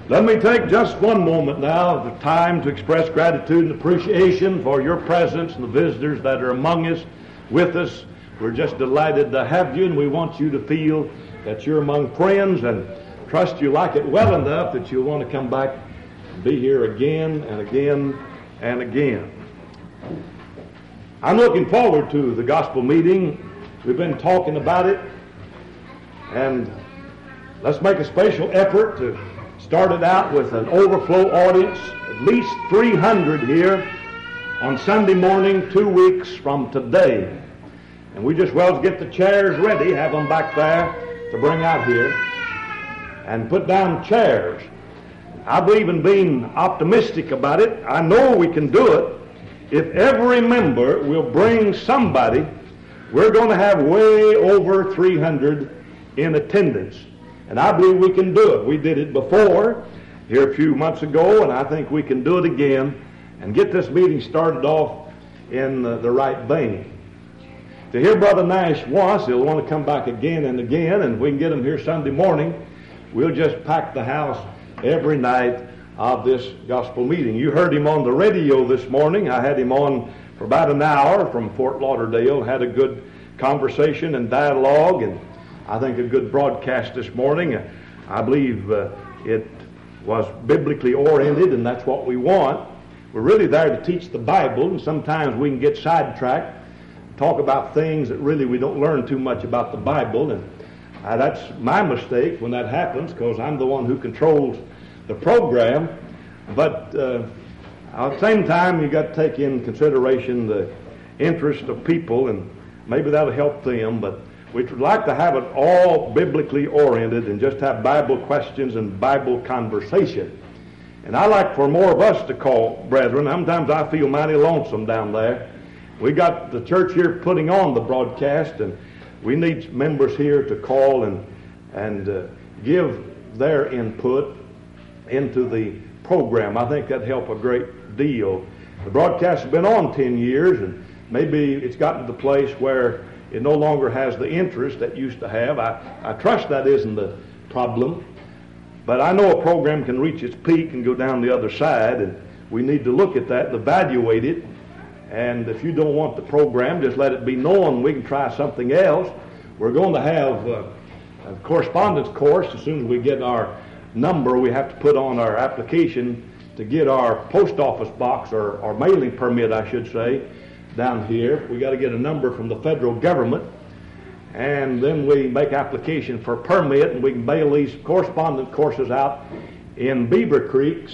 Let me take just one moment now of the time to express gratitude and appreciation for your presence and the visitors that are among us, with us. We're just delighted to have you, and we want you to feel that you're among friends and trust you like it well enough that you'll want to come back and be here again and again and again. I'm looking forward to the gospel meeting. We've been talking about it, and let's make a special effort to start it out with an overflow audience, at least 300 here on Sunday morning, 2 weeks from today. And we just well get the chairs ready, have them back there to bring out here, and put down chairs. I believe in being optimistic about it. I know we can do it. If every member will bring somebody, we're going to have way over 300 in attendance. And I believe we can do it. We did it before, here a few months ago, and I think we can do it again and get this meeting started off in the right vein. To hear Brother Nash once, he'll want to come back again and again, and if we can get him here Sunday morning, we'll just pack the house every night of this gospel meeting. You heard him on the radio this morning. I had him on for about an hour from Fort Lauderdale, had a good conversation and dialogue, and I think a good broadcast this morning. I believe it was biblically oriented, and that's what we want. We're really there to teach the Bible, and sometimes we can get sidetracked, talk about things that really we don't learn too much about the Bible, and that's my mistake when that happens, because I'm the one who controls the program. But at the same time, you got to take in consideration the interest of people, and maybe that'll help them. But we'd like to have it all biblically oriented and just have Bible questions and Bible conversation. And I like for more of us to call, brethren. Sometimes I feel mighty lonesome down there. We got the church here putting on the broadcast, and we need members here to call and give their input into the program. I think that'd help a great deal. The broadcast has been on 10 years, and maybe it's gotten to the place where it no longer has the interest that it used to have. I trust that isn't the problem, but I know a program can reach its peak and go down the other side, and we need to look at that and evaluate it. And if you don't want the program, just let it be known. We can try something else. We're going to have a correspondence course. As soon as we get our number, we have to put on our application to get our post office box, or mailing permit, I should say, down here. We got to get a number from the federal government, and then we make application for a permit, and we can mail these correspondence courses out in Beaver Creek,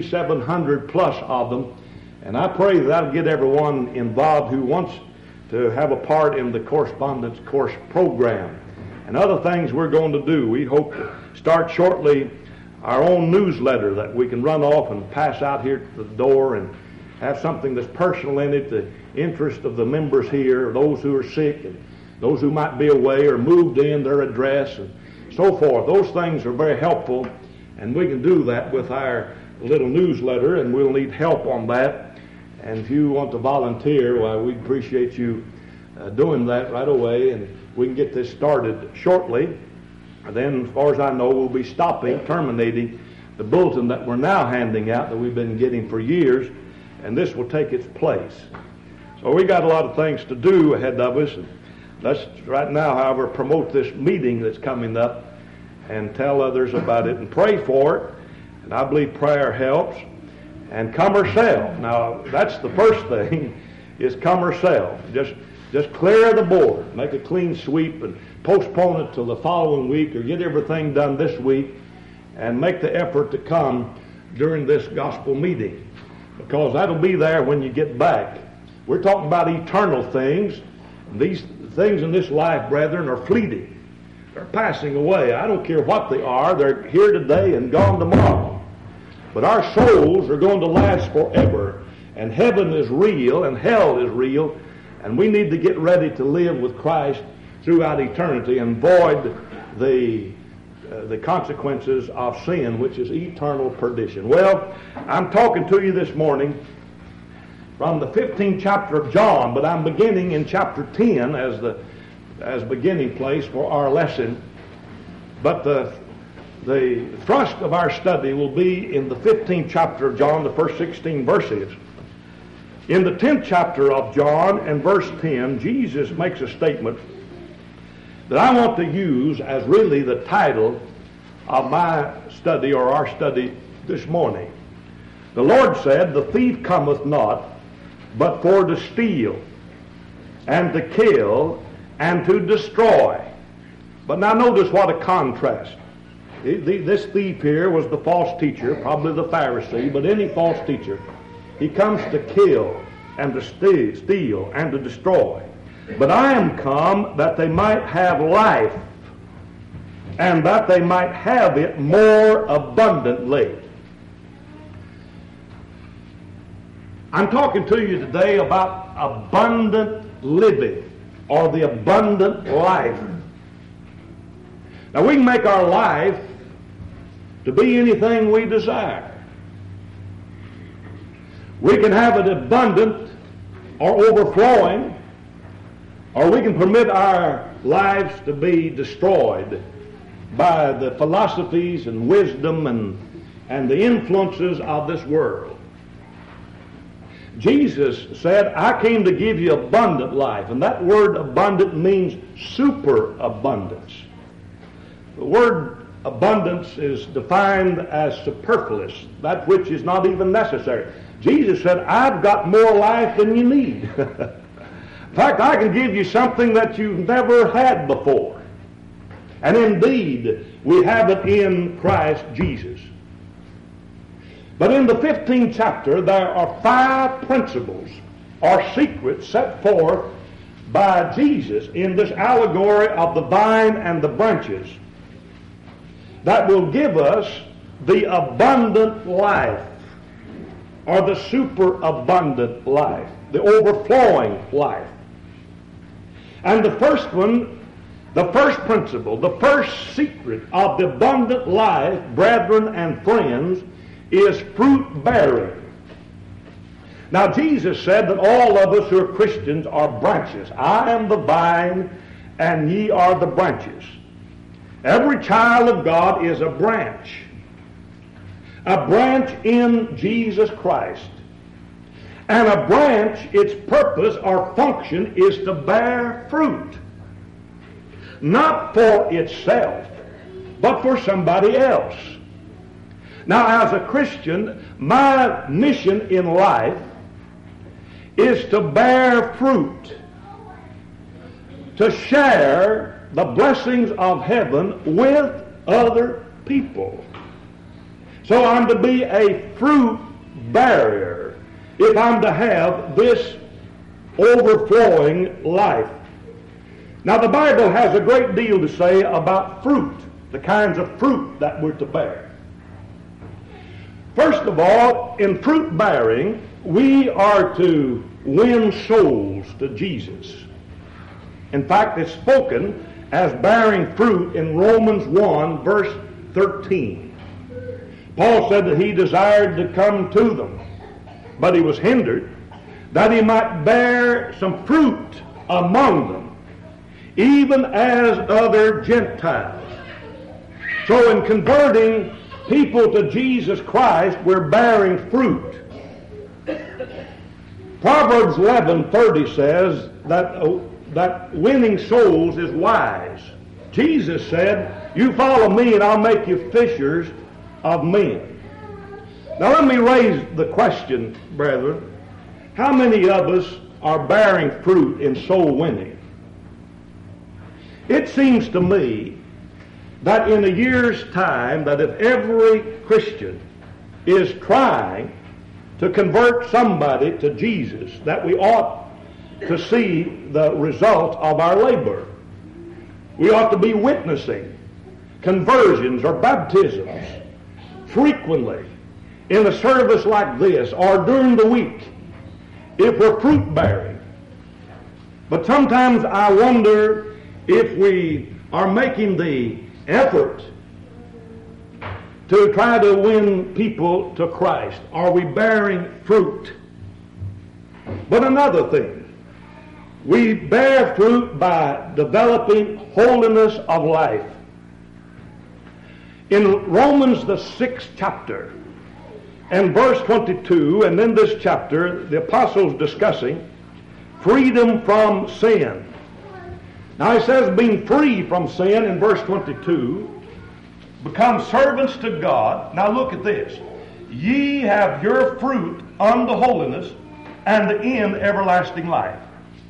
7,700 plus of them. And I pray that'll get everyone involved who wants to have a part in the correspondence course program. And other things we're going to do. We hope to start shortly our own newsletter that we can run off and pass out here to the door, and have something that's personal in it, the interest of the members here, those who are sick, and those who might be away or moved in, their address, and so forth. Those things are very helpful, and we can do that with our little newsletter, and we'll need help on that. And if you want to volunteer, well, we'd appreciate you doing that right away, and we can get this started shortly. And then, as far as I know, we'll be terminating the bulletin that we're now handing out, that we've been getting for years, and this will take its place. So we got a lot of things to do ahead of us, and let's right now, however, promote this meeting that's coming up and tell others about it and pray for it. And I believe prayer helps. And come or sell. Now, that's the first thing, is come or sell. Just clear the board, make a clean sweep, and postpone it till the following week, or get everything done this week, and make the effort to come during this gospel meeting, because that'll be there when you get back. We're talking about eternal things. These things in this life, brethren, are fleeting. They're passing away. I don't care what they are. They're here today and gone tomorrow. But our souls are going to last forever, and heaven is real, and hell is real, and we need to get ready to live with Christ throughout eternity and avoid the consequences of sin, which is eternal perdition. Well, I'm talking to you this morning from the 15th chapter of John, but I'm beginning in chapter 10 as beginning place for our lesson. But the The thrust of our study will be in the 15th chapter of John, the first 16 verses. In the 10th chapter of John and verse 10, Jesus makes a statement that I want to use as really the title of my study or our study this morning. The Lord said, "The thief cometh not, but for to steal, and to kill, and to destroy." But now notice what a contrast. This thief here was the false teacher, probably the Pharisee, but any false teacher. He comes to kill, and to steal, and to destroy. But I am come that they might have life, and that they might have it more abundantly. I'm talking to you today about abundant living, or the abundant life. Now we can make our life to be anything we desire. We can have it abundant or overflowing, or we can permit our lives to be destroyed by the philosophies and wisdom and the influences of this world. Jesus said, "I came to give you abundant life." And that word abundant means superabundance. The word abundance is defined as superfluous, that which is not even necessary. Jesus said, "I've got more life than you need." In fact, I can give you something that you've never had before. And indeed, we have it in Christ Jesus. But in the 15th chapter, there are 5 principles or secrets set forth by Jesus in this allegory of the vine and the branches that will give us the abundant life, or the superabundant life, the overflowing life. And the first one, the first principle, the first secret of the abundant life, brethren and friends, is fruit bearing. Now Jesus said that all of us who are Christians are branches. "I am the vine, and ye are the branches." Every child of God is a branch in Jesus Christ. And a branch, its purpose or function is to bear fruit. Not for itself, but for somebody else. Now, as a Christian, my mission in life is to bear fruit, to share the blessings of heaven with other people. So I'm to be a fruit bearer if I'm to have this overflowing life. Now the Bible has a great deal to say about fruit, the kinds of fruit that we're to bear. First of all, in fruit bearing, we are to win souls to Jesus. In fact, it's spoken as bearing fruit in Romans 1, verse 13. Paul said that he desired to come to them, but he was hindered, that he might bear some fruit among them, even as other Gentiles. So in converting people to Jesus Christ, we're bearing fruit. Proverbs 11:30 says that winning souls is wise. Jesus said, "You follow me and I'll make you fishers of men." Now let me raise the question, brethren. How many of us are bearing fruit in soul winning? It seems to me that in a year's time, that if every Christian is trying to convert somebody to Jesus, that we ought to see the result of our labor. We ought to be witnessing conversions or baptisms frequently in a service like this or during the week if we're fruit bearing. But sometimes I wonder if we are making the effort to try to win people to Christ. Are we bearing fruit? But another thing, we bear fruit by developing holiness of life. In Romans, the 6th chapter, and verse 22, and in this chapter, the apostle's discussing freedom from sin. Now he says, being free from sin in verse 22, become servants to God. Now look at this. Ye have your fruit unto holiness, and the end everlasting life.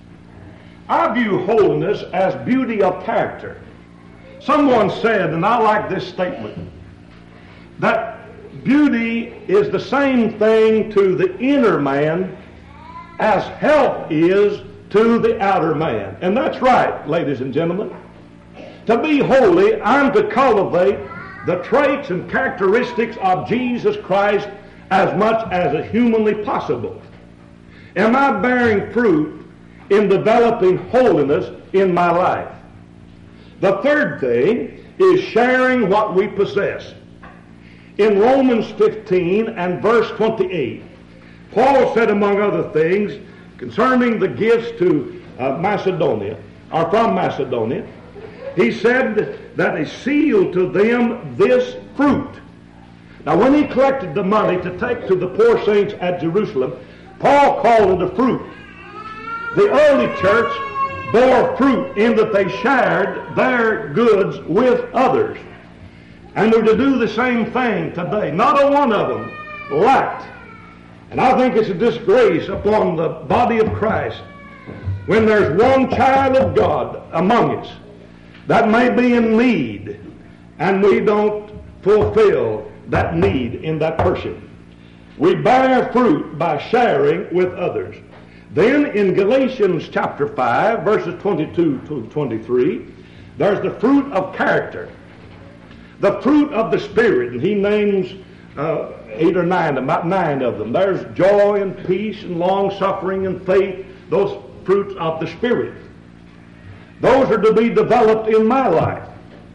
I view holiness as beauty of character. Someone said, and I like this statement, that beauty is the same thing to the inner man as health is to the outer man. And that's right, ladies and gentlemen. To be holy, I'm to cultivate the traits and characteristics of Jesus Christ as much as is humanly possible. Am I bearing fruit in developing holiness in my life? The third thing is sharing what we possess. In Romans 15 and verse 28, Paul said, among other things, concerning the gifts to Macedonia, or from Macedonia, he said that he sealed to them this fruit. Now when he collected the money to take to the poor saints at Jerusalem, Paul called it a fruit. The early church bore fruit in that they shared their goods with others. And we're to do the same thing today. Not a one of them lacked. And I think it's a disgrace upon the body of Christ when there's one child of God among us that may be in need, and we don't fulfill that need in that person. We bear fruit by sharing with others. Then in Galatians chapter 5, verses 22 to 23, there's the fruit of character. The fruit of the Spirit, and he names 8 or 9, about 9 of them. There's joy and peace and long-suffering and faith, those fruits of the Spirit. Those are to be developed in my life.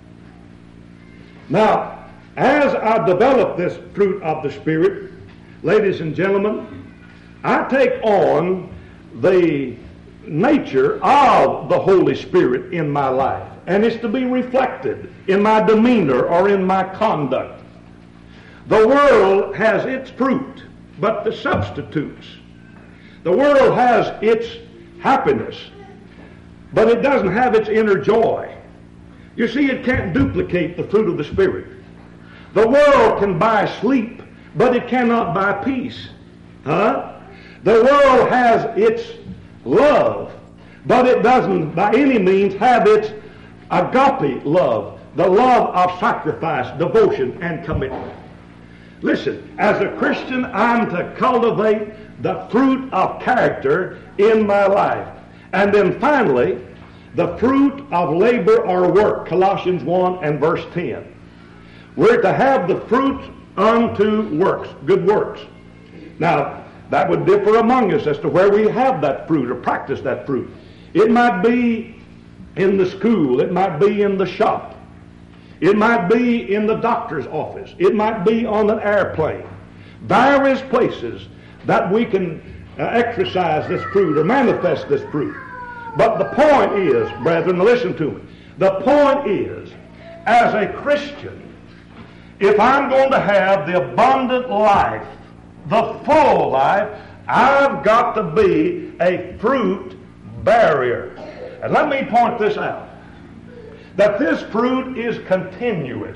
Now, as I develop this fruit of the Spirit, ladies and gentlemen, I take on the nature of the Holy Spirit in my life, and it's to be reflected in my demeanor or in my conduct. The world has its fruit, but the substitutes. The world has its happiness, but it doesn't have its inner joy. You see, it can't duplicate the fruit of the Spirit. The world can buy sleep, but it cannot buy peace. The world has its love, but it doesn't by any means have its agape love, the love of sacrifice, devotion, and commitment. Listen, as a Christian, I'm to cultivate the fruit of character in my life. And then finally, the fruit of labor or work, Colossians 1 and verse 10. We're to have the fruit unto works, good works. Now, that would differ among us as to where we have that fruit or practice that fruit. It might be in the school. It might be in the shop. It might be in the doctor's office. It might be on an airplane. Various places that we can exercise this fruit or manifest this fruit. But the point is, brethren, listen to me. The point is, as a Christian, if I'm going to have the abundant life, the full life, I've got to be a fruit bearer. And let me point this out, that this fruit is continuous.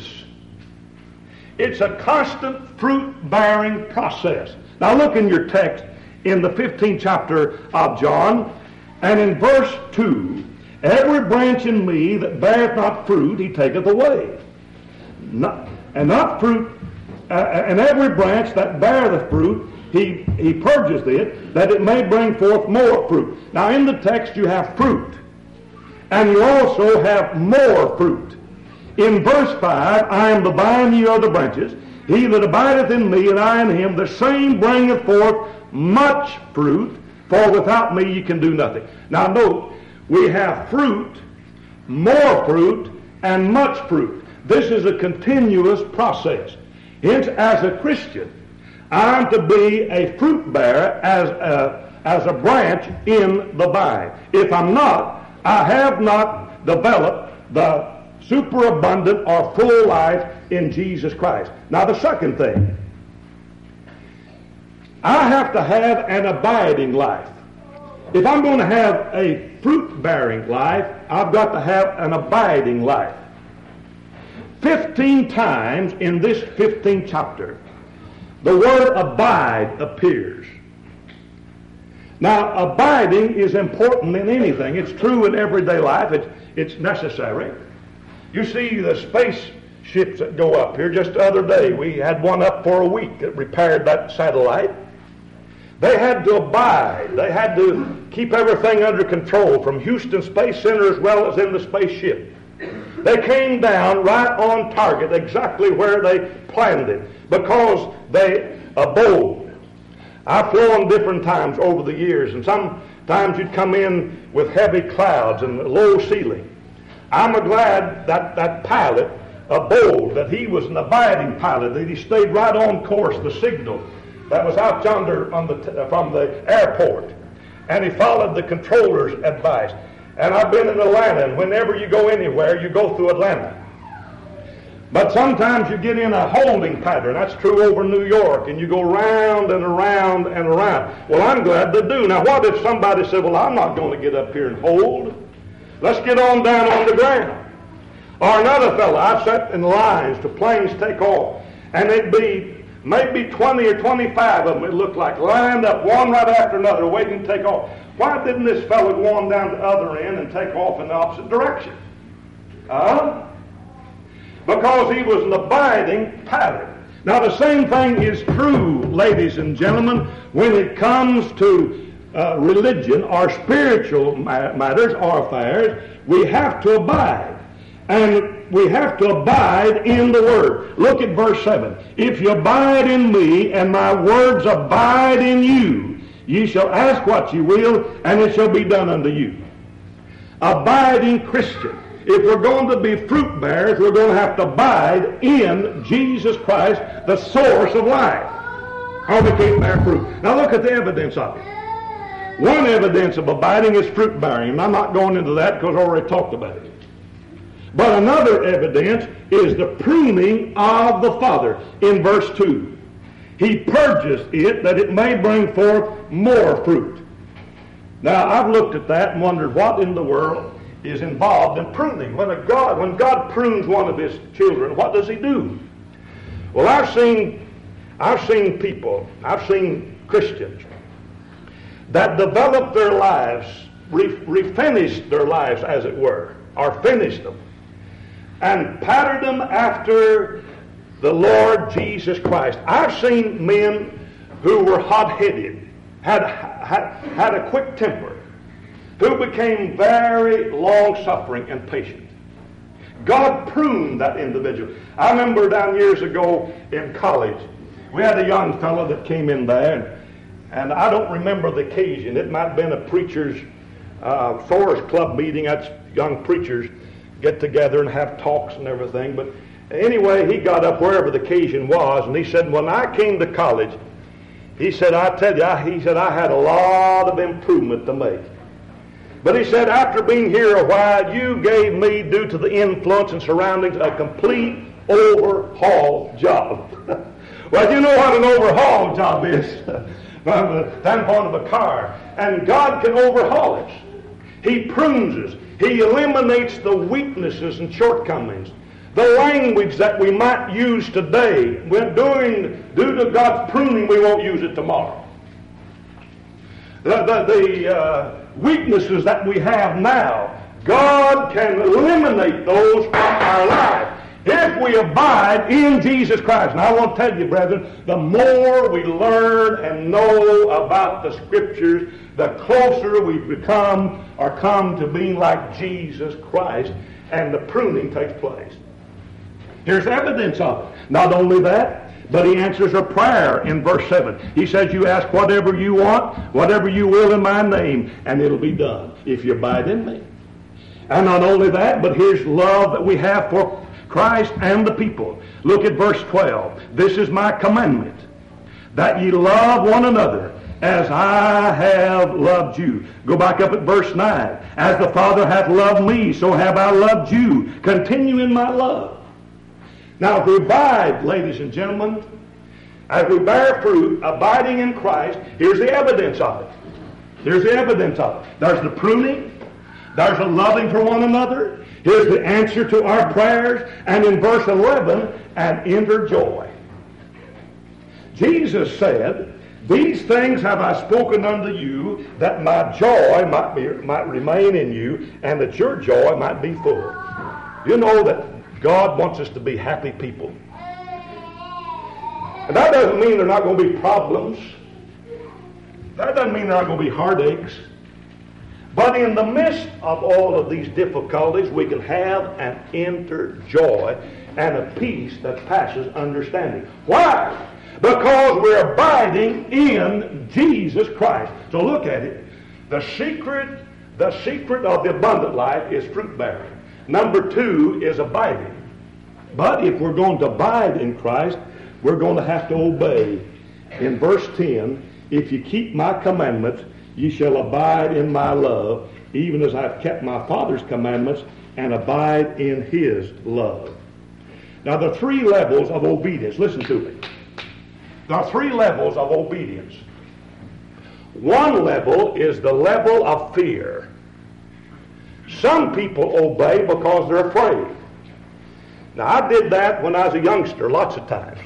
It's a constant fruit-bearing process. Now look in your text in the 15th chapter of John, and in verse 2, every branch in me that beareth not fruit, he taketh away. And every branch that beareth fruit, he purges it, that it may bring forth more fruit. Now in the text you have fruit, and you also have more fruit. In verse 5, I am the vine, ye are the branches. He that abideth in me, and I in him, the same bringeth forth much fruit, for without me ye can do nothing. Now note, we have fruit, more fruit, and much fruit. This is a continuous process. Hence, as a Christian, I'm to be a fruit bearer as a branch in the vine. If I'm not, I have not developed the superabundant or full life in Jesus Christ. Now the second thing, I have to have an abiding life. If I'm going to have a fruit-bearing life, I've got to have an abiding life. 15 times in this 15th chapter, the word abide appears. Now, abiding is important in anything. It's true in everyday life. It's necessary. You see the spaceships that go up here. Just the other day, we had one up for a week that repaired that satellite. They had to abide. They had to keep everything under control from Houston Space Center as well as in the spaceship. They came down right on target, exactly where they planned it, because they abode. I've flown different times over the years, and sometimes you'd come in with heavy clouds and low ceiling. I'm glad that pilot abode, that he was an abiding pilot, that he stayed right on course, the signal that was out yonder from the airport, and he followed the controller's advice. And I've been in Atlanta, and whenever you go anywhere, you go through Atlanta. But sometimes you get in a holding pattern. That's true over New York, and you go round and around and around. Well, I'm glad to do. Now, what if somebody said, well, I'm not going to get up here and hold. Let's get on down on the ground. Or another fellow, I've sat in lines to planes take off, and it'd be maybe 20 or 25 of them, it looked like, lined up one right after another, waiting to take off. Why didn't this fellow go on down the other end and take off in the opposite direction? Because he was an abiding pattern. Now the same thing is true, ladies and gentlemen, when it comes to religion or spiritual matters or affairs. We have to abide. And we have to abide in the Word. Look at verse 7. If you abide in me, and my words abide in you, ye shall ask what ye will, and it shall be done unto you. Abiding Christian. If we're going to be fruit bearers, we're going to have to abide in Jesus Christ, the source of life, or we can't bear fruit. Now look at the evidence of it. One evidence of abiding is fruit bearing, and I'm not going into that because I already talked about it. But another evidence is the pruning of the Father in verse 2. He purges it that it may bring forth more fruit. Now, I've looked at that and wondered what in the world is involved in pruning. When God prunes one of his children, what does he do? Well, I've seen people, I've seen Christians that develop their lives, refinish their lives, as it were, or finish them, and pattern them after the Lord Jesus Christ. I've seen men who were hot-headed, had a quick temper, who became very long-suffering and patient. God pruned that individual. I remember down years ago in college, we had a young fellow that came in there, and I don't remember the occasion. It might have been a preacher's Forest Club meeting. That's young preachers get together and have talks and everything. But anyway, he got up wherever the occasion was, and he said, when I came to college, he said, I tell you, he said, I had a lot of improvement to make. But he said, after being here a while, you gave me, due to the influence and surroundings, a complete overhaul job. Well, you know what an overhaul job is from the standpoint of a car. And God can overhaul us. He prunes us. He eliminates the weaknesses and shortcomings. The language that we might use today, due to God's pruning, we won't use it tomorrow. The weaknesses that we have now, God can eliminate those from our life if we abide in Jesus Christ. And I want to tell you, brethren, the more we learn and know about the Scriptures, the closer we become or come to being like Jesus Christ, and the pruning takes place. Here's evidence of it. Not only that, but he answers a prayer in verse 7. He says, you ask whatever you want, whatever you will in my name, and it'll be done if you abide in me. And not only that, but here's love that we have for Christ and the people. Look at verse 12. This is my commandment, that ye love one another as I have loved you. Go back up at verse 9. As the Father hath loved me, so have I loved you. Continue in my love. Now, if we abide, ladies and gentlemen, as we bear fruit, abiding in Christ, here's the evidence of it. Here's the evidence of it. There's the pruning. There's the loving for one another. Here's the answer to our prayers. And in verse 11, and enter joy. Jesus said, these things have I spoken unto you, that my joy might remain in you, and that your joy might be full. You know that God wants us to be happy people. And that doesn't mean there are not going to be problems. That doesn't mean there aren't going to be heartaches. But in the midst of all of these difficulties, we can have and enter joy and a peace that passes understanding. Why? Because we're abiding in Jesus Christ. So look at it. The secret of the abundant life is fruit bearing. Number 2 is abiding. But if we're going to abide in Christ, we're going to have to obey. In verse 10, if you keep my commandments, ye shall abide in my love, even as I've kept my Father's commandments and abide in his love. Now, the 3 levels of obedience. Listen to me. There are 3 levels of obedience. One level is the level of fear. Some people obey because they're afraid. Now, I did that when I was a youngster lots of times.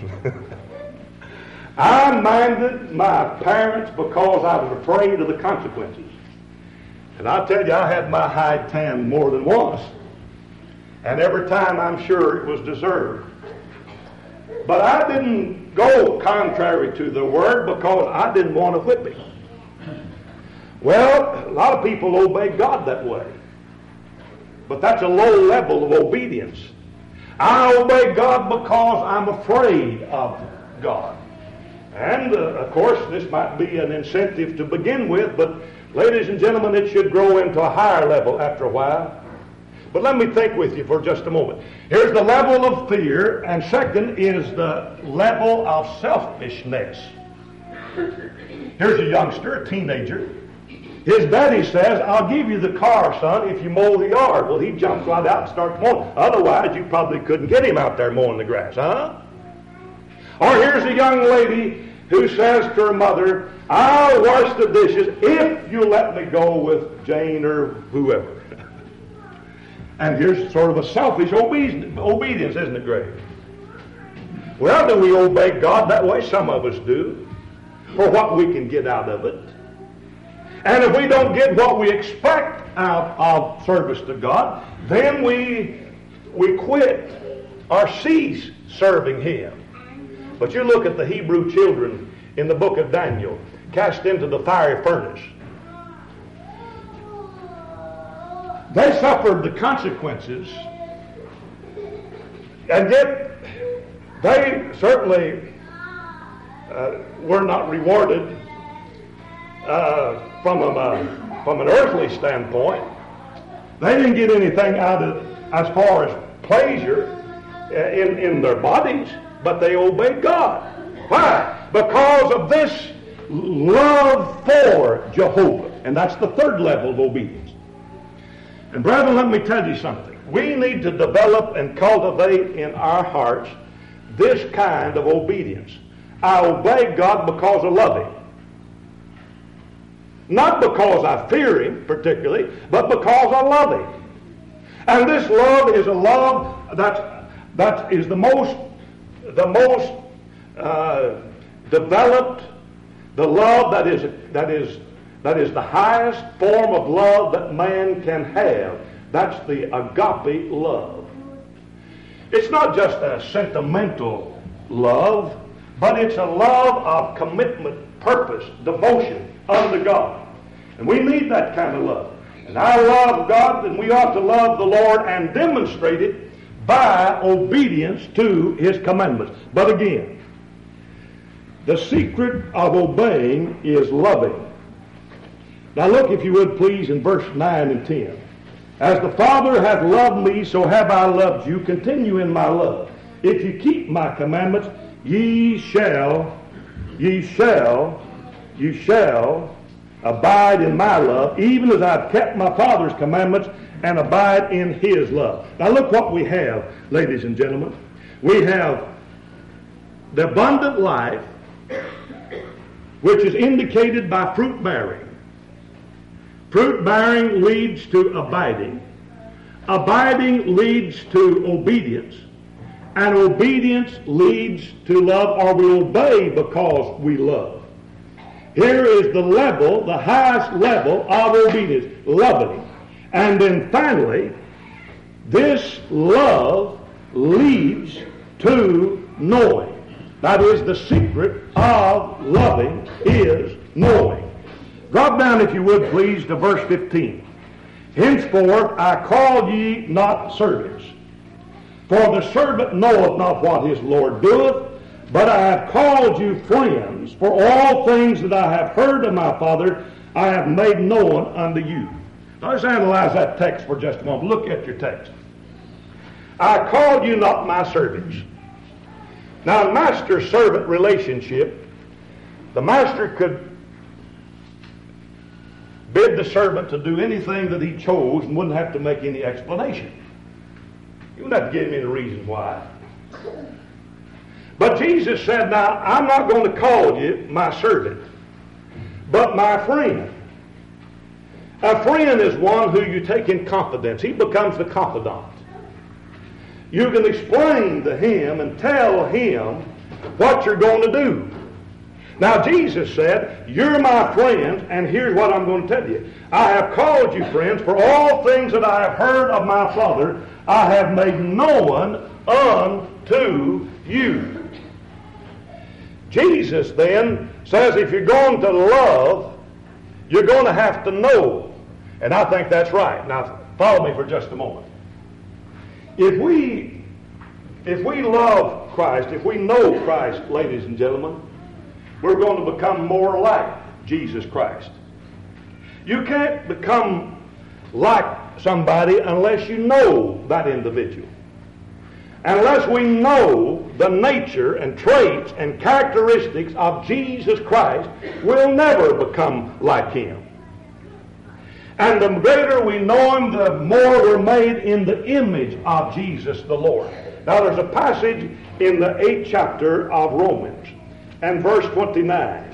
I minded my parents because I was afraid of the consequences. And I tell you, I had my hide tanned more than once. And every time I'm sure it was deserved. But I didn't go contrary to the word because I didn't want to whip him. Well, a lot of people obey God that way. But that's a low level of obedience. I obey God because I'm afraid of God. And, of course, this might be an incentive to begin with, but, ladies and gentlemen, it should grow into a higher level after a while. But let me think with you for just a moment. Here's the level of fear, and second is the level of selfishness. Here's a youngster, a teenager. His daddy says, I'll give you the car, son, if you mow the yard. Well, he jumps right out and starts mowing. Otherwise, you probably couldn't get him out there mowing the grass, huh? Or here's a young lady who says to her mother, I'll wash the dishes if you let me go with Jane or whoever. And here's sort of a selfish obedience, isn't it, Greg? Well, do we obey God that way? Some of us do. For what we can get out of it. And if we don't get what we expect out of service to God, then we quit or cease serving Him. But you look at the Hebrew children in the book of Daniel, cast into the fiery furnace. They suffered the consequences, and yet they certainly were not rewarded from an earthly standpoint. They didn't get anything out of as far as pleasure in their bodies, but they obeyed God. Why? Because of this love for Jehovah. And that's the third level of obedience. And brethren, let me tell you something. We need to develop and cultivate in our hearts this kind of obedience. I obey God because I love Him. Not because I fear Him particularly, but because I love Him. And this love is a love that is the most developed, the love that is the highest form of love that man can have. That's the agape love. It's not just a sentimental love, but it's a love of commitment, purpose, devotion unto God. And we need that kind of love. And I love God, and we ought to love the Lord and demonstrate it by obedience to His commandments. But again, the secret of obeying is loving. Now look, if you would please, in verse 9 and 10. As the Father hath loved me, so have I loved you. Continue in my love. If you keep my commandments, ye shall you shall abide in my love, even as I've kept my Father's commandments and abide in his love. Now look what we have, ladies and gentlemen. We have the abundant life, which is indicated by fruit bearing. Fruit bearing leads to abiding. Abiding leads to obedience. And obedience leads to love, or we obey because we love. Here is the level, the highest level of obedience, loving. And then finally, this love leads to knowing. That is, the secret of loving is knowing. Drop down, if you would, please, to verse 15. Henceforth I call ye not servants, for the servant knoweth not what his Lord doeth, but I have called you friends, for all things that I have heard of my Father I have made known unto you. Now let's analyze that text for just a moment. Look at your text. I called you not my servants. Now, a master-servant relationship, the master could bid the servant to do anything that he chose and wouldn't have to make any explanation. He wouldn't have to give him any reason why. But Jesus said, now, I'm not going to call you my servant, but my friend. A friend is one who you take in confidence. He becomes the confidant. You can explain to him and tell him what you're going to do. Now, Jesus said, you're my friends, and here's what I'm going to tell you. I have called you friends, for all things that I have heard of my Father, I have made known unto you. Jesus then says, if you're going to love, you're going to have to know. And I think that's right. Now, follow me for just a moment. If we love Christ, if we know Christ, ladies and gentlemen, we're going to become more like Jesus Christ. You can't become like somebody unless you know that individual. Unless we know the nature and traits and characteristics of Jesus Christ, we'll never become like him. And the greater we know him, the more we're made in the image of Jesus the Lord. Now there's a passage in the 8th chapter of Romans and verse 29.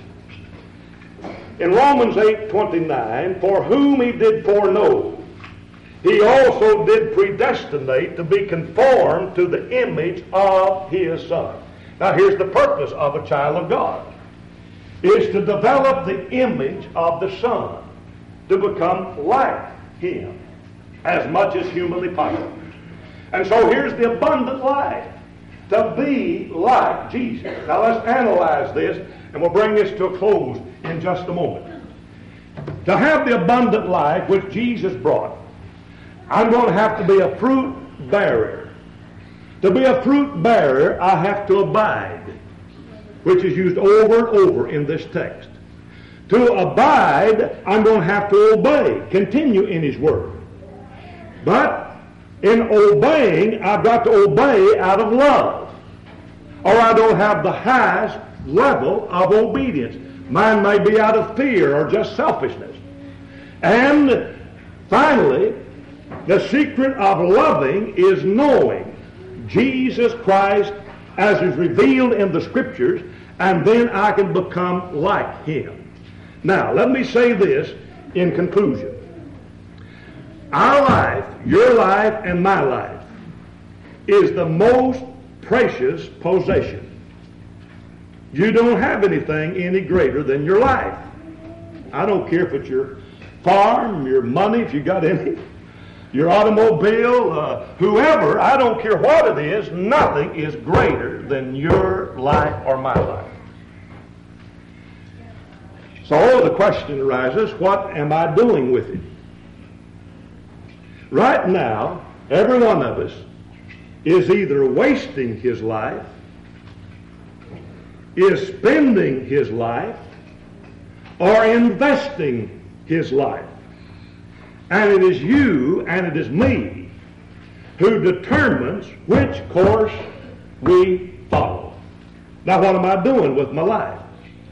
In Romans 8:29, for whom he did foreknow, he also did predestinate to be conformed to the image of his Son. Now here's the purpose of a child of God, is to develop the image of the Son, to become like him as much as humanly possible. And so here's the abundant life, to be like Jesus. Now let's analyze this, and we'll bring this to a close in just a moment. To have the abundant life which Jesus brought, I'm going to have to be a fruit bearer. To be a fruit bearer, I have to abide, which is used over and over in this text. To abide, I'm going to have to obey, continue in his word. But in obeying, I've got to obey out of love, or I don't have the highest level of obedience. Mine may be out of fear or just selfishness. And finally, the secret of loving is knowing Jesus Christ as is revealed in the Scriptures, and then I can become like him. Now, let me say this in conclusion. Our life, your life, and my life is the most precious possession. You don't have anything any greater than your life. I don't care if it's your farm, your money, if you got any, your automobile, whoever, I don't care what it is, nothing is greater than your life or my life. So the question arises, what am I doing with it? Right now, every one of us is either wasting his life, is spending his life, or investing his life. And it is you and it is me who determines which course we follow. Now, what am I doing with my life?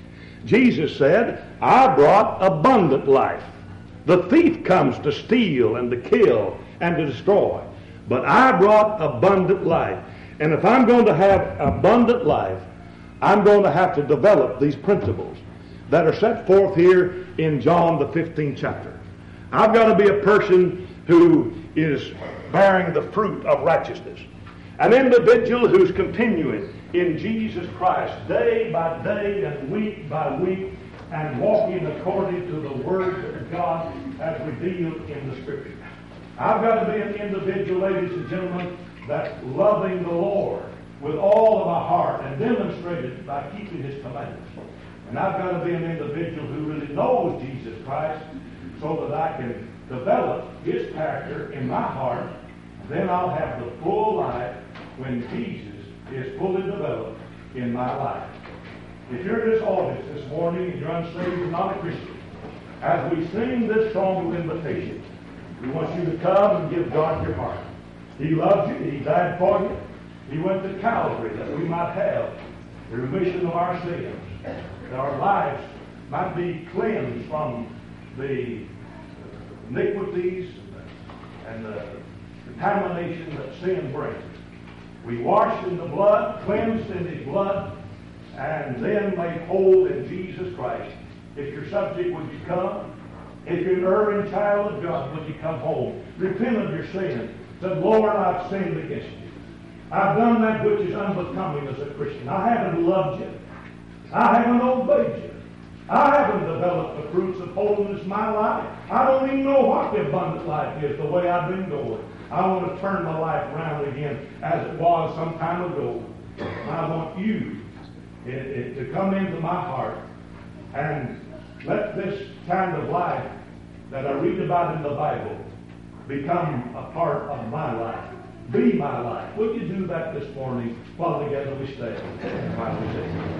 Jesus said, I brought abundant life. The thief comes to steal and to kill and to destroy. But I brought abundant life. And if I'm going to have abundant life, I'm going to have to develop these principles that are set forth here in John the 15th chapter. I've got to be a person who is bearing the fruit of righteousness. An individual who's continuing in Jesus Christ day by day and week by week and walking according to the Word of God as revealed in the Scripture. I've got to be an individual, ladies and gentlemen, that's loving the Lord with all of my heart and demonstrated by keeping His commandments. And I've got to be an individual who really knows Jesus Christ so that I can develop His character in my heart. Then I'll have the full life when Jesus is fully developed in my life. If you're in this audience this morning and you're unsaved and not a Christian, as we sing this song of invitation, we want you to come and give God your heart. He loves you. He died for you. He went to Calvary that we might have the remission of our sins, that our lives might be cleansed from the iniquities and the contamination that sin brings. We wash in the blood, cleansed in His blood, and then made whole in Jesus Christ. If you're subject, would you come? If you're an erring child of God, would you come home? Repent of your sin. Said, Lord, I've sinned against you. I've done that which is unbecoming as a Christian. I haven't loved you. I haven't obeyed you. I haven't developed the fruits of holiness in my life. I don't even know what the abundant life is the way I've been going. I want to turn my life around again as it was some time ago. I want you to come into my heart and let this kind of life that I read about in the Bible become a part of my life. Be my life. Would you do that this morning while together we stand?